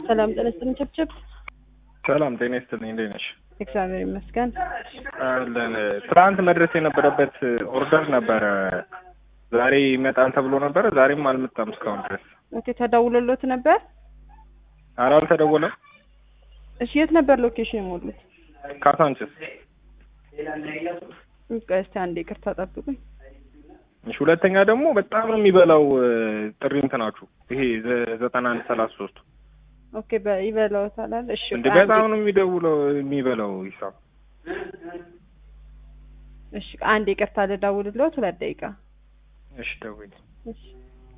ሰላም ጤና ይስጥልኝ ቸብቸብ ሰላም ጤና ይስጥልኝ እንዴት ነሽ? እግዚአብሔር ይመስገን። ትናንት መድረስ የነበረበት ኦርደር ነበረ ዛሬ ይመጣል ተብሎ ነበር። ዛሬም አልመጣም እስካሁን ድረስ። ኦኬ ተደውሎልዎት ነበር? ኧረ አልተደወለም። እሺ የት ነበር ሎኬሽን የሞሉት? ካሳንችስ። እስቲ አንዴ ይቅርታ ጠብቁኝ። እሺ ሁለተኛ ደግሞ በጣም ነው የሚበላው ጥሪ እንትናችሁ ይሄ 9133 ኦኬ በይበላውታል አይደል? እሺ እንደ በጣም ነው የሚበላው ሂሳብ። እሺ አንዴ ይቅርታ ልደውልልዎት 2 ደቂቃ። እሺ ደውል። እሺ